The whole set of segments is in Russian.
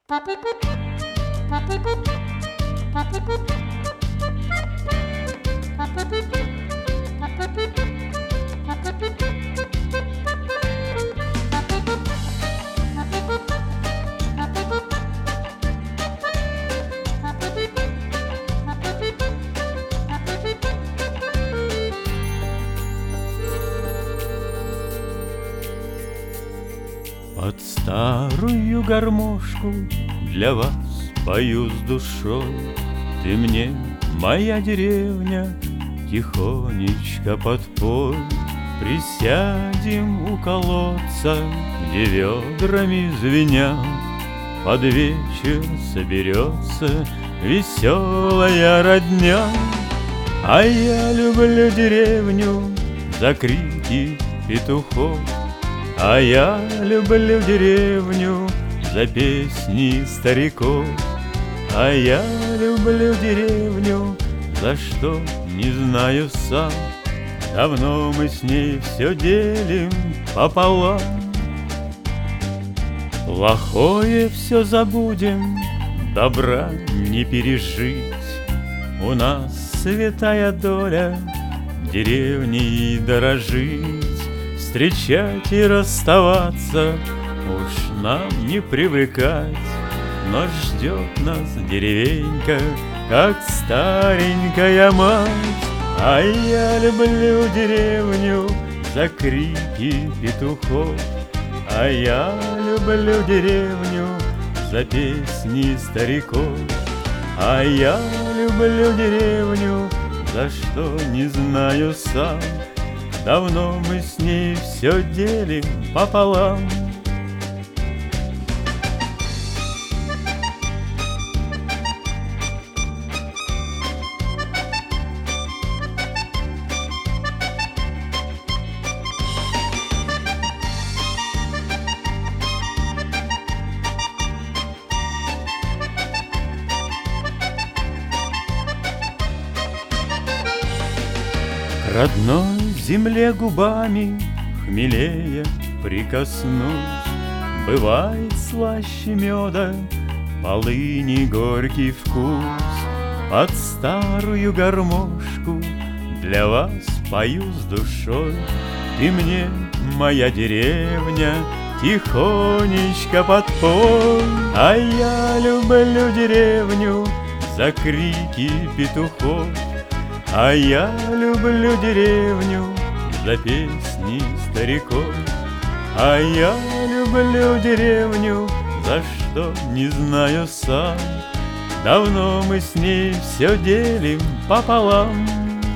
Под старую гармошку для вас пою с душой. Ты мне, моя деревня, тихонечко подпой. Присядем у колодца, где ведрами звенят. Под вечер соберется веселая родня. А я люблю деревню за крики петухов. А я люблю деревню за песни стариков. А я люблю деревню, за что не знаю сам. Давно мы с ней все делим пополам. Плохое все забудем, добра не пережить. У нас святая доля деревней дорожить. Встречать и расставаться уж нам не привыкать. Но ждет нас деревенька, как старенькая мать. А я люблю деревню за крики петухов. А я люблю деревню за песни стариков. А я люблю деревню, за что не знаю сам. Давно мы с ней все делим пополам. К родной земле губами хмелея прикоснусь. Бывает слаще меда полыни горький вкус. Под старую гармошку для вас пою с душой. Ты мне, моя деревня, тихонечко подпой. А я люблю деревню за крики петухов. А я люблю деревню за песни стариков. А я люблю деревню, за что не знаю сам. Давно мы с ней все делим пополам.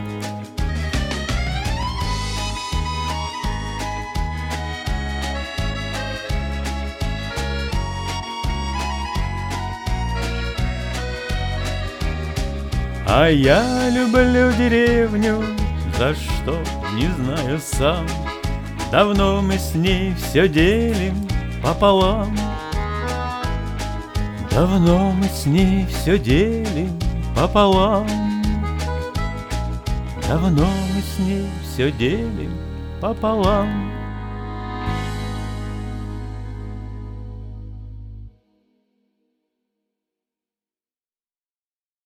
А я люблю деревню, за что не знаю сам. Давно мы с ней все делим пополам. Давно мы с ней все делим пополам. Давно мы с ней все делим пополам.